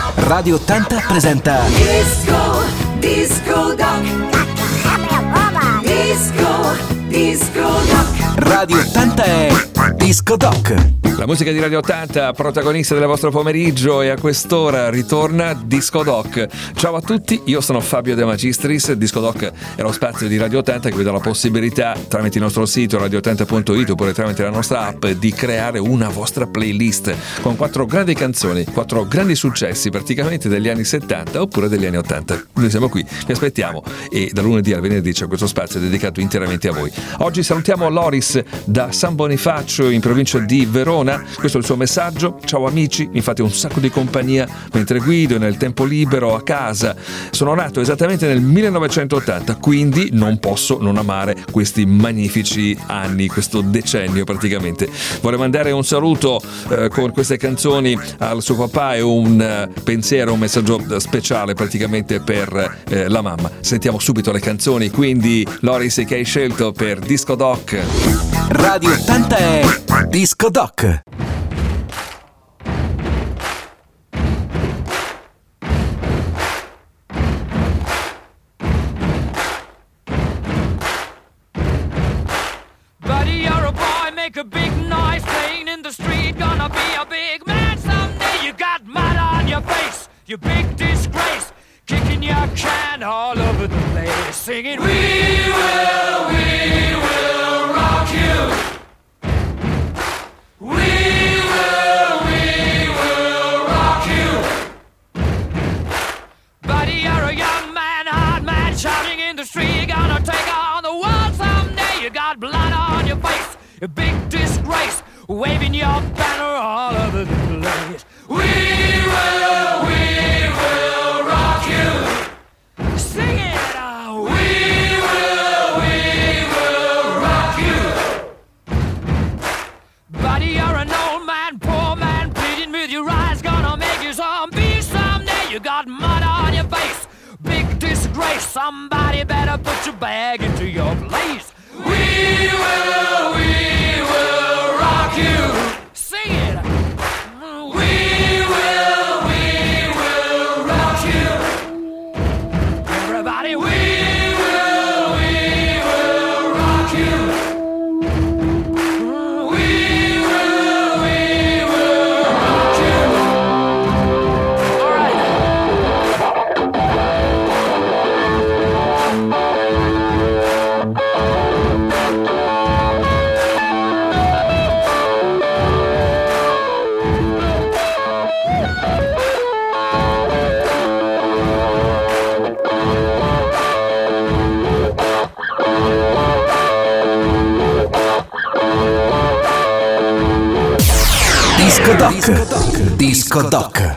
Radio 80 presenta Disco Doc. Disco Doc. Radio 80 è Disco Doc. La musica di Radio 80, protagonista del vostro pomeriggio, e a quest'ora ritorna Disco Doc. Ciao a tutti, io sono Fabio De Magistris. Disco Doc è lo spazio di Radio 80 che vi dà la possibilità, tramite il nostro sito radio80.it oppure tramite la nostra app, di creare una vostra playlist con 4 grandi canzoni, 4 grandi successi praticamente degli anni 70 oppure degli anni 80. Noi siamo qui, vi aspettiamo, e da lunedì al venerdì c'è questo spazio dedicato interamente a voi. Oggi salutiamo Loris da San Bonifacio in provincia di Verona. Questo è il suo messaggio: ciao amici, mi fate un sacco di compagnia mentre guido e nel tempo libero a casa. Sono nato esattamente nel 1980, quindi non posso non amare questi magnifici anni, questo decennio praticamente. Vorrei mandare un saluto con queste canzoni al suo papà e un pensiero, un messaggio speciale praticamente per la mamma. Sentiamo subito le canzoni, quindi Loris, che hai scelto per Disco Doc. Radio 80 è Disco Doc. Buddy, you're a boy, make a big noise playing in the street. Gonna be a big man someday. You got mud on your face, you big disgrace. Kicking your can all over the place, singing, we will rock you. We will rock you. Buddy, you're a young man, hard man, shouting in the street. You're gonna take on the world someday. You got blood on your face, a big disgrace, waving your banner all over the place. We will rock you. Sing it out. We will rock you. Buddy, you're an old man, poor man, pleading with your eyes, gonna make you zombie someday. You got mud on your face, big disgrace. Somebody better put your bag into your place. We will rock you. Sing it. We will rock you. Everybody, we will rock you. We will rock you. All right. Disco Doc. Disco Doc.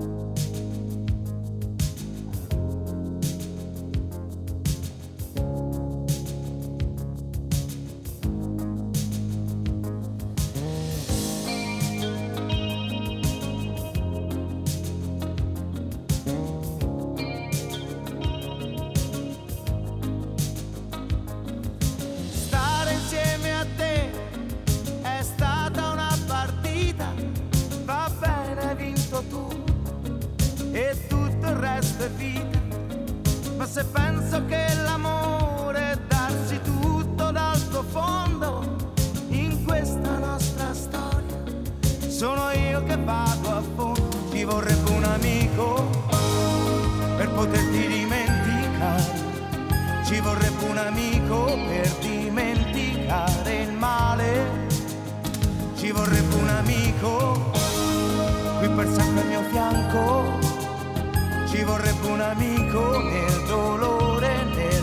Stare insieme a te è stata una partita, va bene, hai vinto tu e tutto il resto è vita. Ma se penso che l'amore è darsi tutto dal tuo fondo in questa nostra storia, sono io che vado a fondo. Ci vorrebbe un amico per poterti dimenticare, ci vorrebbe un amico per dimenticare il male, ci vorrebbe un amico qui per sempre al mio fianco, ci vorrebbe un amico nel dolore e nel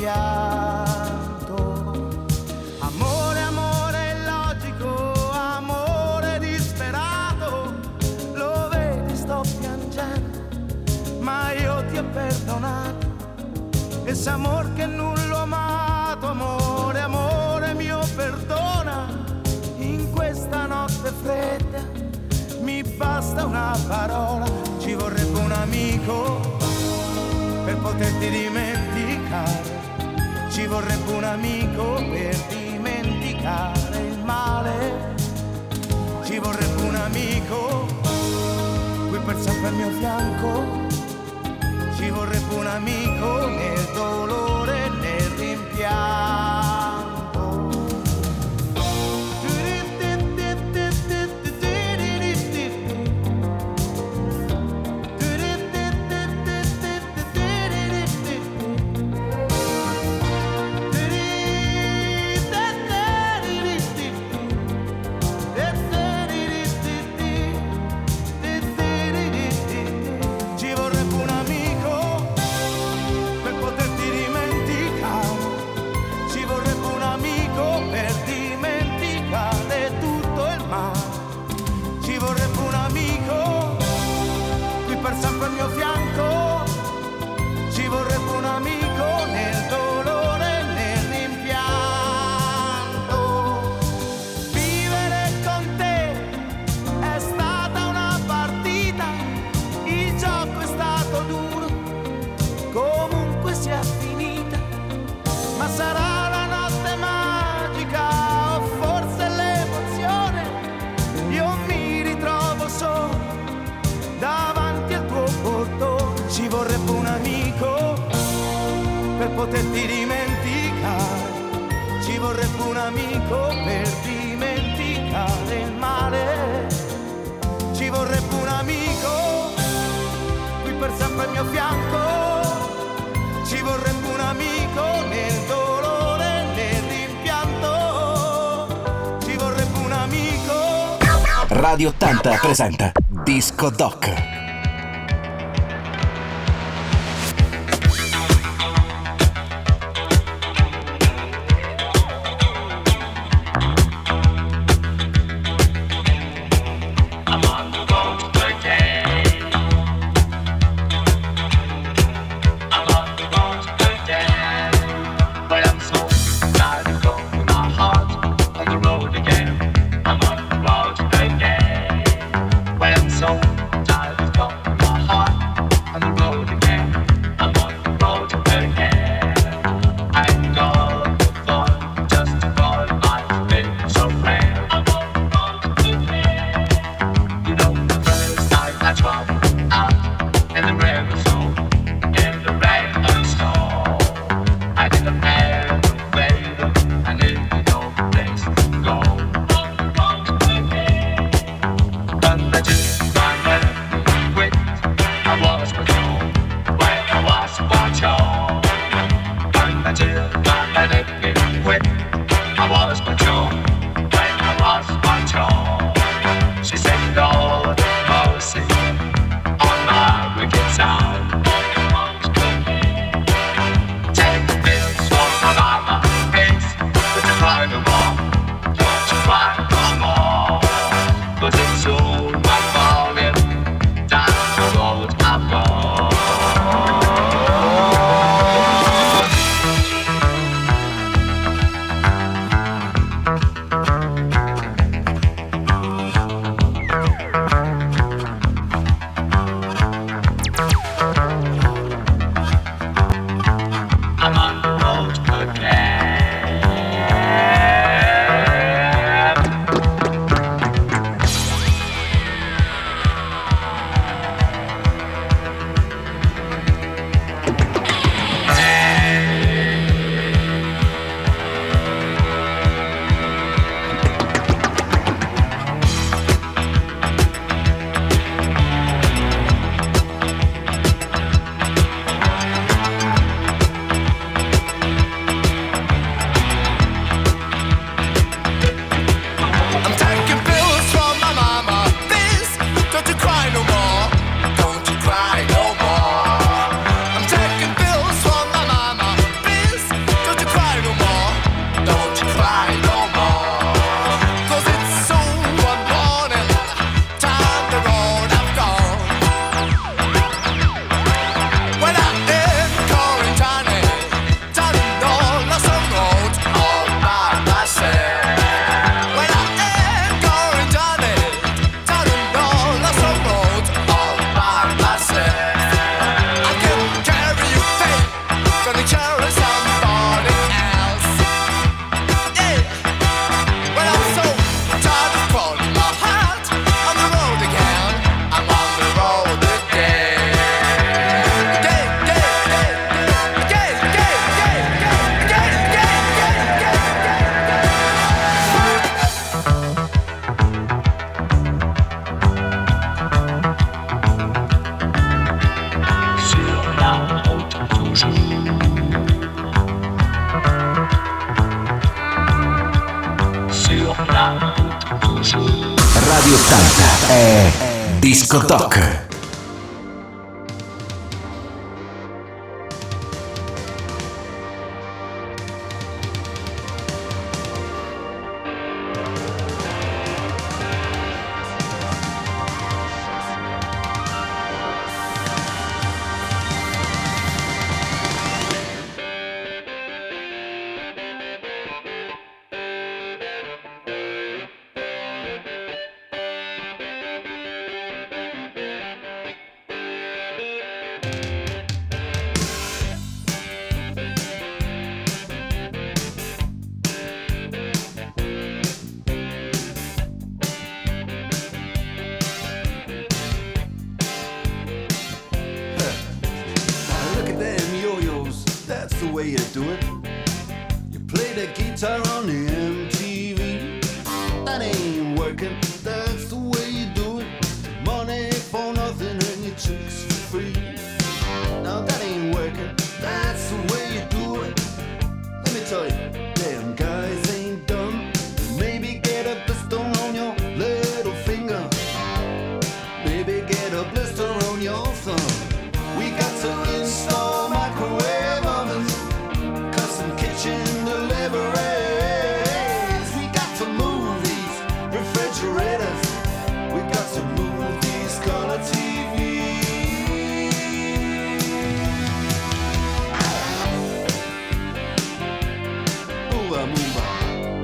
rimpianto. Amore, amore illogico, amore disperato, lo vedi sto piangendo, ma io ti ho perdonato. Ese amor che non l'ho amato, amore, amore mio, perdona. In questa notte fredda mi basta una parola. Ci vorrebbe un amico per poterti dimenticare, ci vorrebbe un amico per dimenticare il male, ci vorrebbe un amico qui per per sempre al mio fianco. Ci vorrebbe un amico nel dolore e nel rimpianto. Ci vorrebbe un amico per poterti dimenticare. Ci vorrebbe un amico per dimenticare tutto il male. Ci vorrebbe un amico qui per sempre al mio fianco. Ci vorrebbe un amico nel dolore e nel rimpianto. Vivere con te è stata una partita, il gioco è stato duro, comunque sia finita. Ma sarà la notte magica o forse l'emozione. Io mi ritrovo solo davanti al tuo portone. Ci vorrebbe un amico per poterti dimenticare. Ci vorrebbe un amico per dimenticare il male. Ci vorrebbe un amico qui per sempre al mio fianco. Ci vorrebbe un amico nel dolore e nel rimpianto. Ci vorrebbe un amico. Radio 80 presenta Disco Doc. 80 è Disco Doc. You do it. You play the guitar on the MTV. That ain't working. That's the way you do it. Money for nothing and your chicks for free. Now that ain't working. That's the way you do it. Let me tell you, damn guys ain't dumb. Maybe get a blister on your little finger. Maybe get a blister on your thumb. We got to install microwave ovens. Kitchen deliveries. We got to move these refrigerators. We got to move these color TVs. Move on, move on.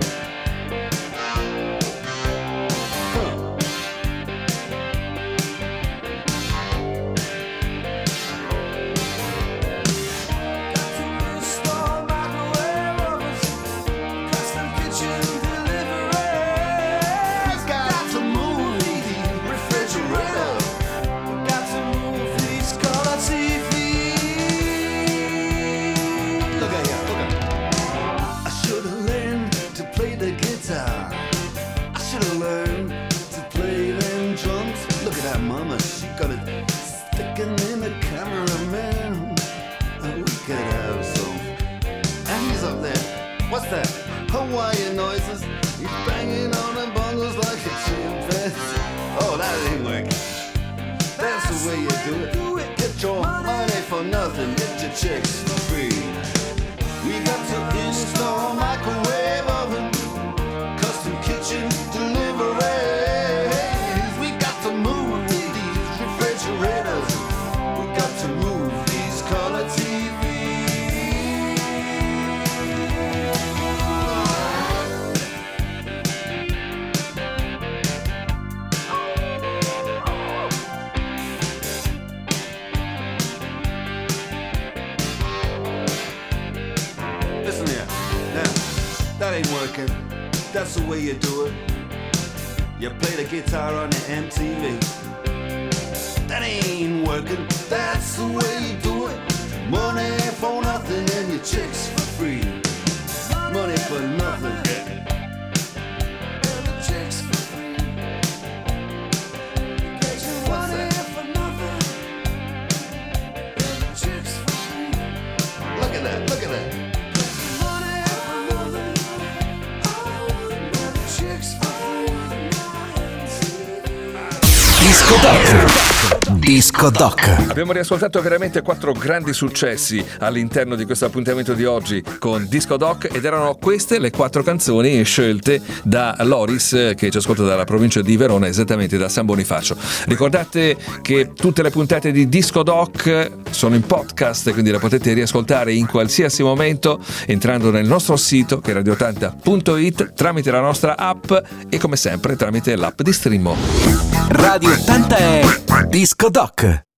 What's that? Hawaiian noises. He's banging on the bongos like a chimpanzee. Oh, that ain't working. That's the way you do it. Get your money for nothing. Get your chicks for free. We got to install microwave oven. Custom kitchen deliveries. We got to move these refrigerators. We got to move these color TVs. That ain't working. That's the way you do it. You play the guitar on the MTV. That ain't working. That's the way you do it. Money for nothing and your chicks for free. Money for nothing. And the chicks for free. What's that? For nothing. And the chicks for free. Look at that. Look at that. Disco Doc. Disco Doc. Abbiamo riascoltato veramente 4 grandi successi all'interno di questo appuntamento di oggi con Disco Doc, ed erano queste le 4 canzoni scelte da Loris, che ci ascolta dalla provincia di Verona, esattamente da San Bonifacio. Ricordate che tutte le puntate di Disco Doc sono in podcast, quindi le potete riascoltare in qualsiasi momento entrando nel nostro sito, che è radio80.it, tramite la nostra app e come sempre tramite l'app di Streamo. Radio 80 è Disco Doc.